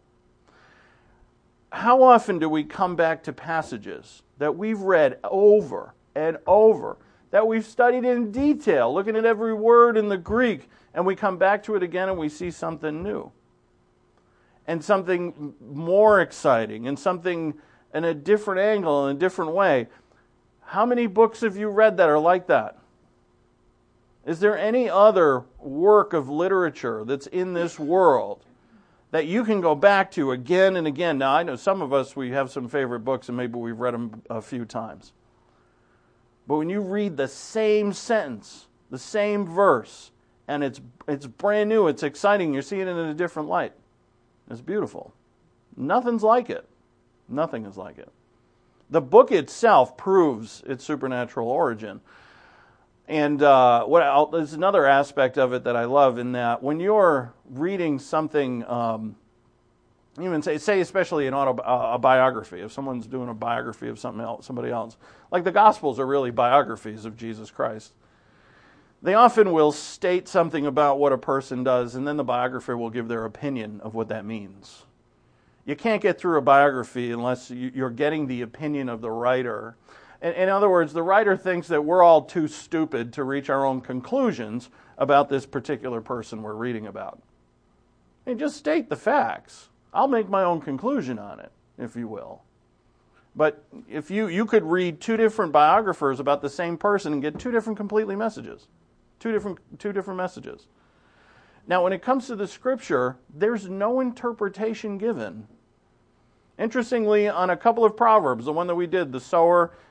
How often do we come back to passages that we've read over and over, that we've studied in detail, looking at every word in the Greek, and we come back to it again and we see something new, and something more exciting, and something in a different angle, in a different way? How many books have you read that are like that? Is there any other work of literature that's in this world that you can go back to again and again? Now, I know some of us, we have some favorite books and maybe we've read them a few times. But when you read the same sentence, the same verse, and it's it's brand new, it's exciting, you're seeing it in a different light. It's beautiful. Nothing's like it. Nothing is like it. The book itself proves its supernatural origin. And uh, what I'll, there's another aspect of it that I love, in that when you're reading something, um, even say, say especially an auto, uh, a biography, if someone's doing a biography of something else, somebody else, like the Gospels are really biographies of Jesus Christ. They often will state something about what a person does, and then the biographer will give their opinion of what that means. You can't get through a biography unless you're getting the opinion of the writer. In other words, the writer thinks that we're all too stupid to reach our own conclusions about this particular person we're reading about. And just state the facts. I'll make my own conclusion on it, if you will. But if you, you could read two different biographers about the same person and get two different completely messages. Two different, two different messages. Now, when it comes to the Scripture, there's no interpretation given. Interestingly, on a couple of Proverbs, the one that we did, the sower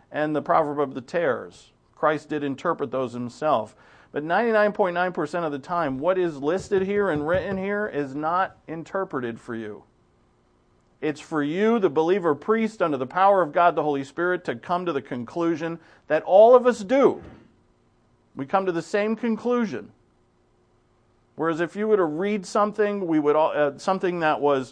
and the proverb of the tares. Christ did interpret those himself. But ninety-nine point nine percent of the time, what is listed here and written here is not interpreted for you. It's for you, the believer priest, under the power of God the Holy Spirit, to come to the conclusion that all of us do. We come to the same conclusion. Whereas if you were to read something, we would all, uh, something that was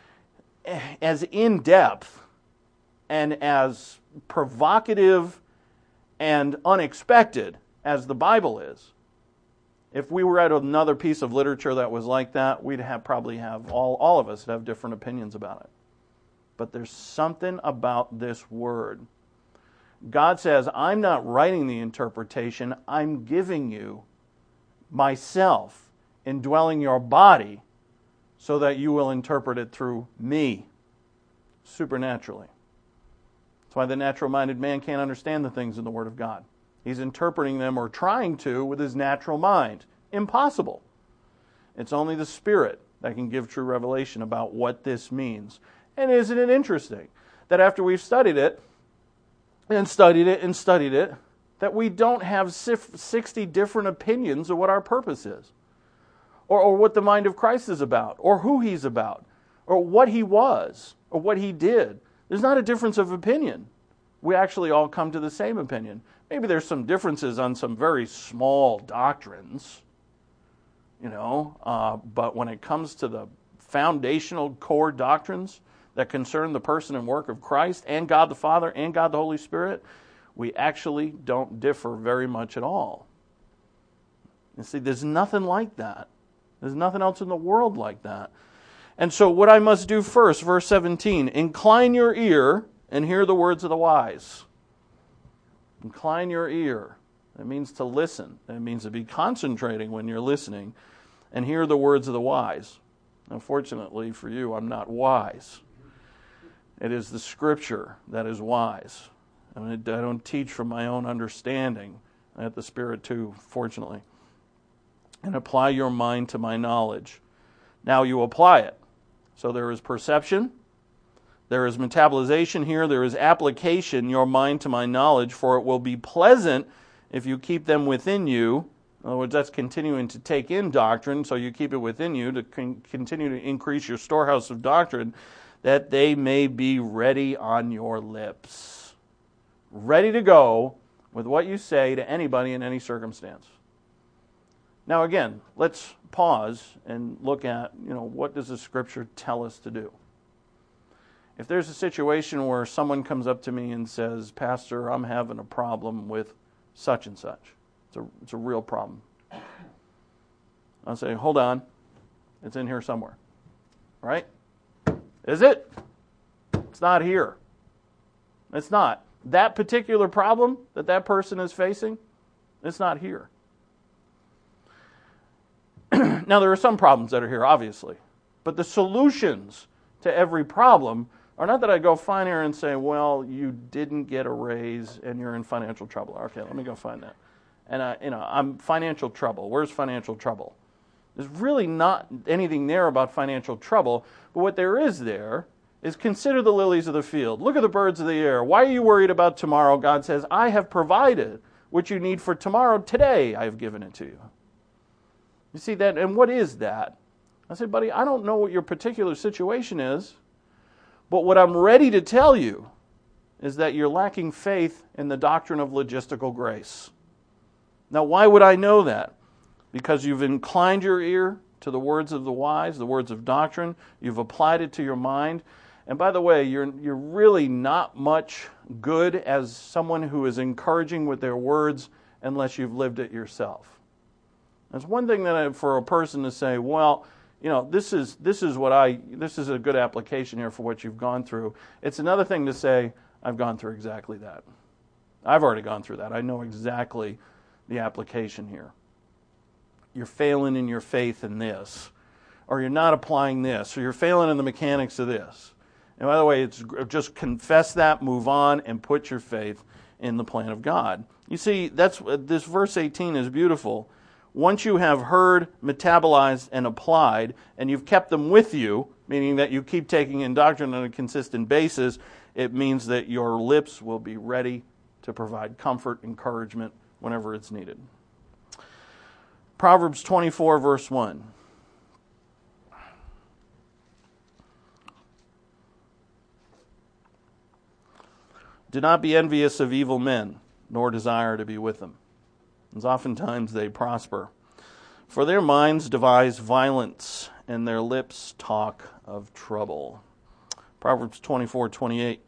as in-depth and as provocative and unexpected as the Bible is, if we were at another piece of literature that was like that, we'd have probably have all, all of us have different opinions about it. But there's something about this word. God says, I'm not writing the interpretation, I'm giving you myself, indwelling your body, so that you will interpret it through me, supernaturally. That's why the natural-minded man can't understand the things in the Word of God. He's interpreting them, or trying to, with his natural mind. Impossible. It's only the Spirit that can give true revelation about what this means. And isn't it interesting that after we've studied it, and studied it, and studied it, that we don't have sixty different opinions of what our purpose is, or, or what the mind of Christ is about, or who He's about, or what He was, or what He did. There's not a difference of opinion. We actually all come to the same opinion. Maybe there's some differences on some very small doctrines, you know, uh, but when it comes to the foundational core doctrines that concern the person and work of Christ and God the Father and God the Holy Spirit, we actually don't differ very much at all. You see, there's nothing like that. There's nothing else in the world like that. And so what I must do first, verse seventeen, incline your ear and hear the words of the wise. Incline your ear. That means to listen. That means to be concentrating when you're listening and hear the words of the wise. Unfortunately for you, I'm not wise. It is the Scripture that is wise. I mean, I don't teach from my own understanding. I have the Spirit too, fortunately. And apply your mind to my knowledge. Now you apply it. So there is perception. There is metabolization here. There is application, your mind to my knowledge, for it will be pleasant if you keep them within you. In other words, that's continuing to take in doctrine, so you keep it within you to con- continue to increase your storehouse of doctrine, that they may be ready on your lips. Ready to go with what you say to anybody in any circumstance. Now again, let's pause and look at, you know, what does the Scripture tell us to do? If there's a situation where someone comes up to me and says, Pastor, I'm having a problem with such and such. It's a, it's a real problem. I'll say, hold on. It's in here somewhere. Right? Is it? It's not here. It's not. That particular problem that that person is facing, it's not here. Now, there are some problems that are here, obviously. But the solutions to every problem are not that I go find here and say, well, you didn't get a raise and you're in financial trouble. Okay, let me go find that. And I, you know, I'm financial trouble. Where's financial trouble? There's really not anything there about financial trouble, but what there is there is consider the lilies of the field. Look at the birds of the air. Why are you worried about tomorrow? God says, I have provided what you need for tomorrow. Today I have given it to you. You see that? And what is that? I said, buddy, I don't know what your particular situation is, but what I'm ready to tell you is that you're lacking faith in the doctrine of logistical grace. Now, why would I know that? Because you've inclined your ear to the words of the wise, the words of doctrine. You've applied it to your mind. And by the way, you're, you're really not much good as someone who is encouraging with their words unless you've lived it yourself. It's one thing that I, for a person to say, well, you know, this is this is what I this is a good application here for what you've gone through. It's another thing to say, I've gone through exactly that. I've already gone through that. I know exactly the application here. You're failing in your faith in this, or you're not applying this, or you're failing in the mechanics of this. And by the way, it's just confess that, move on, and put your faith in the plan of God. You see, that's this verse eighteen is beautiful. Once you have heard, metabolized, and applied, and you've kept them with you, meaning that you keep taking in doctrine on a consistent basis, it means that your lips will be ready to provide comfort, encouragement whenever it's needed. Proverbs twenty-four, verse one. Do not be envious of evil men, nor desire to be with them, as oftentimes they prosper. For their minds devise violence, and their lips talk of trouble. Proverbs twenty-four, twenty-eight.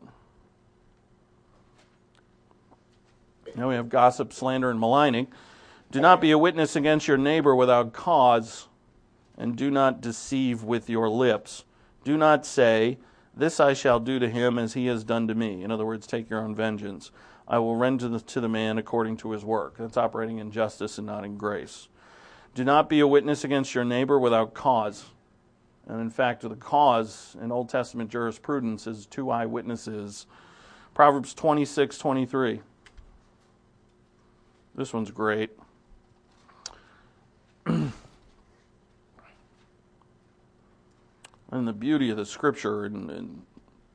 Now we have gossip, slander, and maligning. Do not be a witness against your neighbor without cause, and do not deceive with your lips. Do not say, this I shall do to him as he has done to me. In other words, take your own vengeance. I will render to the, to the man according to his work. That's operating in justice and not in grace. Do not be a witness against your neighbor without cause. And in fact, the cause in Old Testament jurisprudence is two eyewitnesses. Proverbs twenty-six, twenty-three. This one's great. And the beauty of the Scripture, and, and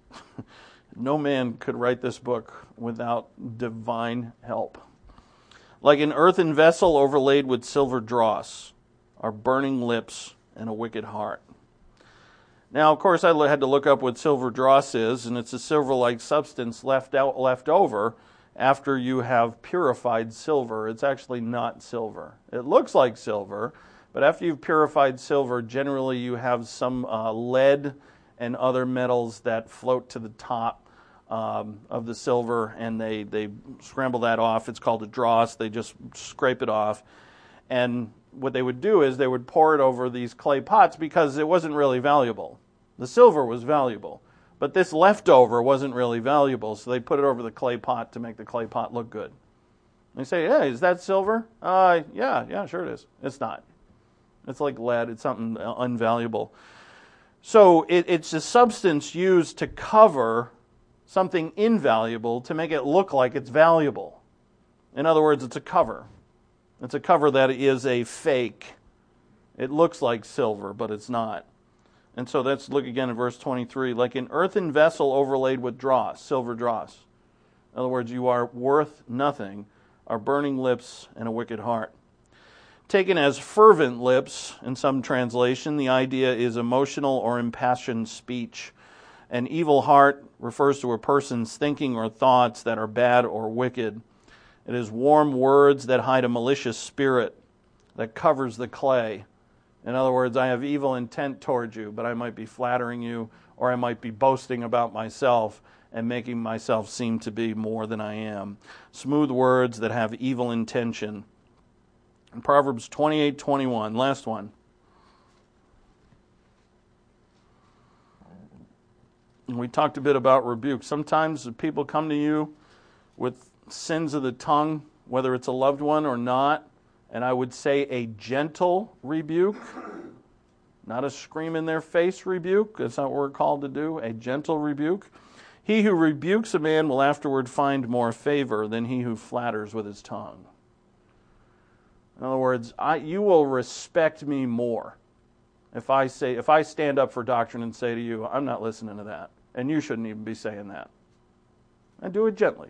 no man could write this book without divine help. Like an earthen vessel overlaid with silver dross are burning lips and a wicked heart. Now, of course, I had to look up what silver dross is, and it's a silver-like substance left out, left over after you have purified silver. It's actually not silver. It looks like silver, but after you've purified silver, generally you have some uh, lead and other metals that float to the top um, of the silver, and they, they scramble that off. It's called a dross. They just scrape it off. And what they would do is they would pour it over these clay pots because it wasn't really valuable. The silver was valuable, but this leftover wasn't really valuable, so they put it over the clay pot to make the clay pot look good. They say, hey, is that silver? Uh, yeah, yeah, sure it is. It's not. It's like lead. It's something unvaluable. So it, it's a substance used to cover something invaluable to make it look like it's valuable. In other words, it's a cover. It's a cover that is a fake. It looks like silver, but it's not. And so let's look again at verse twenty-three. Like an earthen vessel overlaid with dross, silver dross. In other words, you are worth nothing, are burning lips and a wicked heart. Taken as fervent lips, in some translation, the idea is emotional or impassioned speech. An evil heart refers to a person's thinking or thoughts that are bad or wicked. It is warm words that hide a malicious spirit that covers the clay. In other words, I have evil intent towards you, but I might be flattering you, or I might be boasting about myself and making myself seem to be more than I am. Smooth words that have evil intention. In Proverbs twenty-eight twenty-one, last one. We talked a bit about rebuke. Sometimes people come to you with sins of the tongue, whether it's a loved one or not, and I would say a gentle rebuke, not a scream in their face rebuke. That's not what we're called to do, a gentle rebuke. He who rebukes a man will afterward find more favor than he who flatters with his tongue. In other words, I, you will respect me more if I say if I stand up for doctrine and say to you, I'm not listening to that, and you shouldn't even be saying that. I do it gently.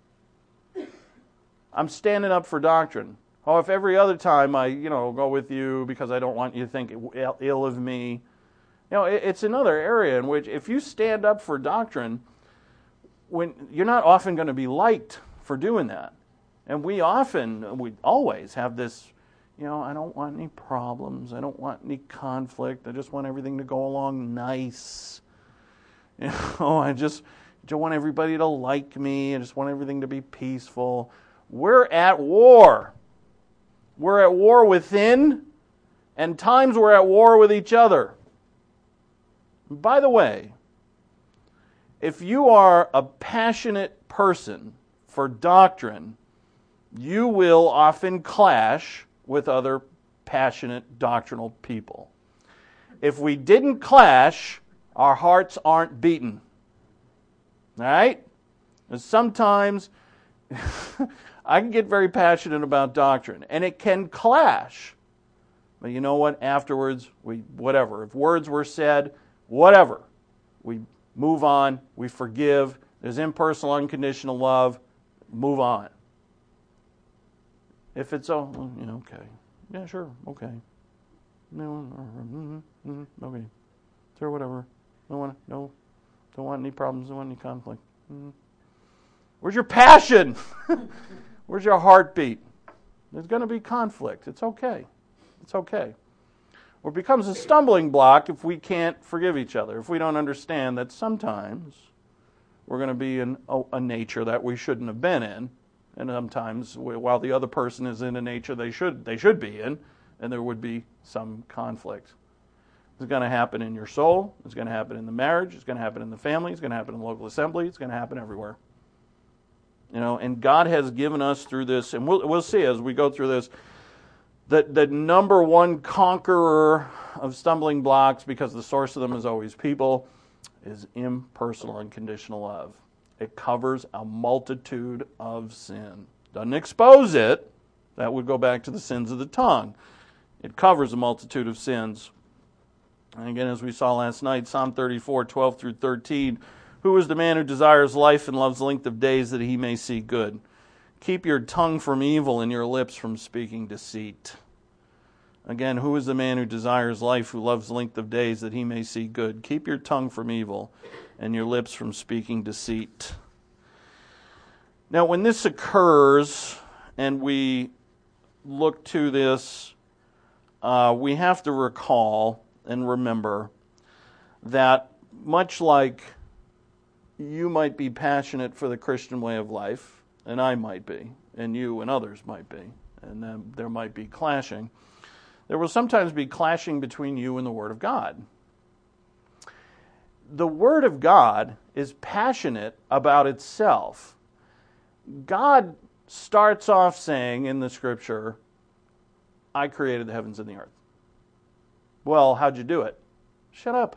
I'm standing up for doctrine. Oh, if every other time I, you know, go with you because I don't want you to think ill of me, you know, it, it's another area in which if you stand up for doctrine, when you're not often going to be liked for doing that. And we often, we always have this, you know, I don't want any problems. I don't want any conflict. I just want everything to go along nice. You know, I just don't want everybody to like me. I just want everything to be peaceful. We're at war. We're at war within, and times we're at war with each other. By the way, if you are a passionate person for doctrine, you will often clash with other passionate doctrinal people. If we didn't clash, our hearts aren't beaten. All right? And sometimes I can get very passionate about doctrine, and it can clash. But you know what? Afterwards, we whatever. If words were said, whatever. We move on. We forgive. There's impersonal, unconditional love. move on. If it's, oh, well, yeah, okay. Yeah, sure, okay. No, mm-hmm, mm-hmm, okay. Sure, whatever. Don't want, no, don't want any problems, don't want any conflict. Mm-hmm. Where's your passion? Where's your heartbeat? There's going to be conflict. It's okay. It's okay. Or it becomes a stumbling block if we can't forgive each other, if we don't understand that sometimes we're going to be in a, a nature that we shouldn't have been in, and sometimes we, while the other person is in a nature they should they should be in, and there would be some conflict. It's going to happen in your soul. It's going to happen in the marriage. It's going to happen in the family. It's going to happen in the local assembly. It's going to happen everywhere. You know, and God has given us through this, and we'll we'll see as we go through this, that the number one conqueror of stumbling blocks, because the source of them is always people, is impersonal and conditional love. It covers a multitude of sin. Doesn't expose it. That would go back to the sins of the tongue. It covers a multitude of sins. And again, as we saw last night, Psalm thirty-four, twelve through thirteen, who is the man who desires life and loves length of days that he may see good? Keep your tongue from evil and your lips from speaking deceit. Again, who is the man who desires life, who loves length of days that he may see good? Keep your tongue from evil and your lips from speaking deceit. Now, when this occurs and we look to this, uh, we have to recall and remember that much like you might be passionate for the Christian way of life, and I might be, and you and others might be, and then there might be clashing, there will sometimes be clashing between you and the Word of God. The Word of God is passionate about itself. God starts off saying in the Scripture, I created the heavens and the earth. Well, how'd you do it? Shut up.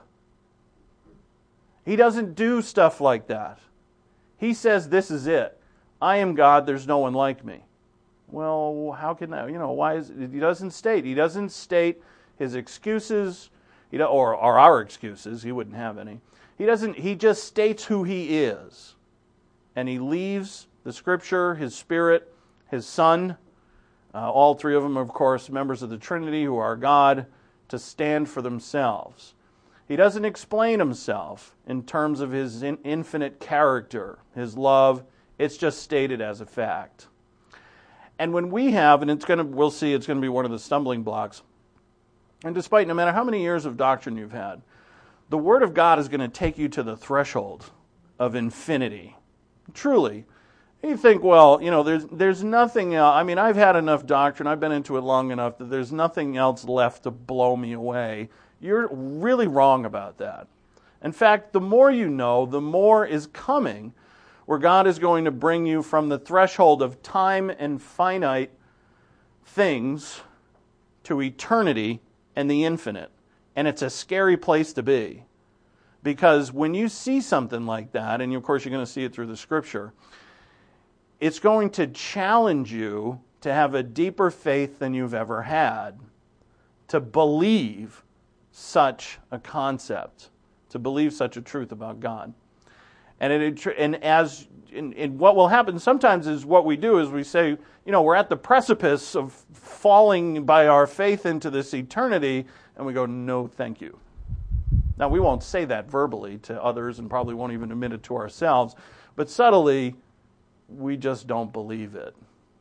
He doesn't do stuff like that. He says, this is it. I am God, there's no one like me. Well, how can that, you know, why is it? He doesn't state. He doesn't state his excuses, he do, or, or our excuses. He wouldn't have any. He doesn't, he just states who he is. And he leaves the Scripture, his Spirit, his Son, uh, all three of them, of course, members of the Trinity who are God, to stand for themselves. He doesn't explain himself in terms of his in, infinite character, his love. It's just stated as a fact. And when we have, and it's going to, we'll see, it's going to be one of the stumbling blocks. And despite, no matter how many years of doctrine you've had, the Word of God is going to take you to the threshold of infinity. Truly. You think, well, you know, there's there's nothing else. I mean, I've had enough doctrine. I've been into it long enough that there's nothing else left to blow me away. You're really wrong about that. In fact, the more you know, the more is coming, where God is going to bring you from the threshold of time and finite things to eternity and the infinite. And it's a scary place to be. Because when you see something like that, and of course you're going to see it through the Scripture, it's going to challenge you to have a deeper faith than you've ever had, to believe such a concept, to believe such a truth about God. And it, and as in, in what will happen sometimes is what we do is we say, you know, we're at the precipice of falling by our faith into this eternity, and we go, no, thank you. Now, we won't say that verbally to others and probably won't even admit it to ourselves, but subtly, we just don't believe it.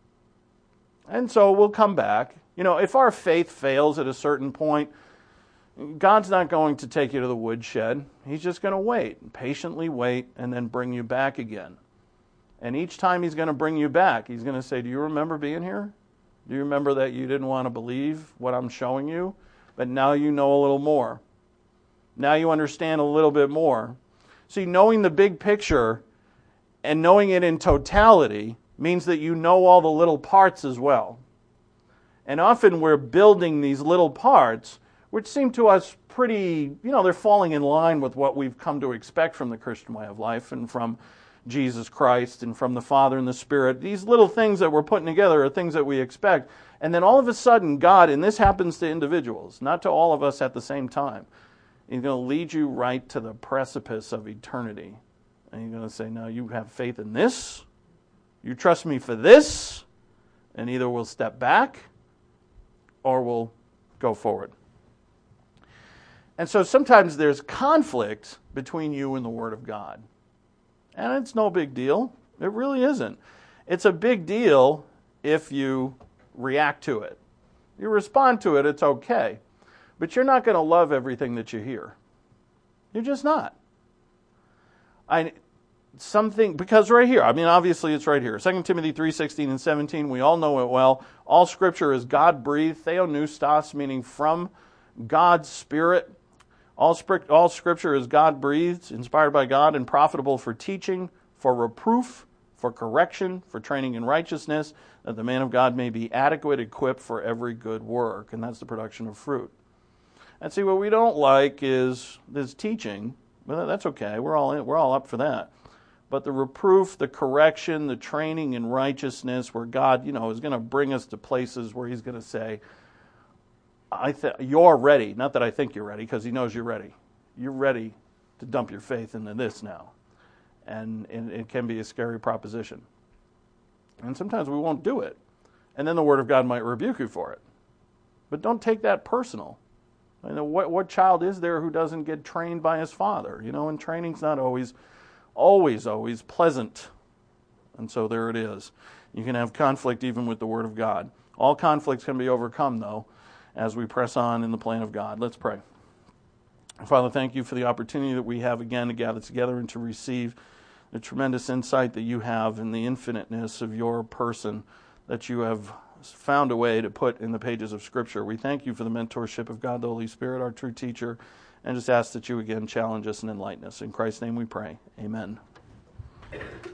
And so we'll come back. You know, if our faith fails at a certain point, God's not going to take you to the woodshed. He's just going to wait, patiently wait, and then bring you back again. And each time He's going to bring you back, He's going to say, do you remember being here? Do you remember that you didn't want to believe what I'm showing you? But now you know a little more. Now you understand a little bit more. See, knowing the big picture and knowing it in totality means that you know all the little parts as well. And often we're building these little parts, which seem to us pretty, you know, they're falling in line with what we've come to expect from the Christian way of life and from Jesus Christ and from the Father and the Spirit. These little things that we're putting together are things that we expect. And then all of a sudden, God, and this happens to individuals, not to all of us at the same time, He's going to lead you right to the precipice of eternity. And He's going to say, now you have faith in this? You trust me for this, and either we'll step back or we'll go forward. And so sometimes there's conflict between you and the Word of God. And it's no big deal. It really isn't. It's a big deal if you react to it. You respond to it, it's okay. But you're not going to love everything that you hear. You're just not. I something because right here, I mean obviously it's right here. Second Timothy three sixteen and seventeen, we all know it well. All scripture is God-breathed, theopneustos, meaning from God's Spirit. All, all scripture is God-breathed, inspired by God, and profitable for teaching, for reproof, for correction, for training in righteousness, that the man of God may be adequate, equipped for every good work. And that's the production of fruit. And see, what we don't like is this teaching. Well, that's okay. We're all in, we're all up for that. But the reproof, the correction, the training in righteousness, where God, you know, is going to bring us to places where He's going to say, "I th- you're ready." Not that I think you're ready, because He knows you're ready. You're ready to dump your faith into this now, and, and it can be a scary proposition. And sometimes we won't do it, and then the Word of God might rebuke you for it. But don't take that personal. I know what what child is there who doesn't get trained by his father? You know, and training's not always, always, always pleasant. And so there it is. You can have conflict even with the Word of God. All conflicts can be overcome, though, as we press on in the plan of God. Let's pray. Father, thank you for the opportunity that we have again to gather together and to receive the tremendous insight that you have in the infiniteness of your person that you have found a way to put in the pages of Scripture. We thank you for the mentorship of God the Holy Spirit, our true teacher, and just ask that you again challenge us and enlighten us. In Christ's name we pray. Amen.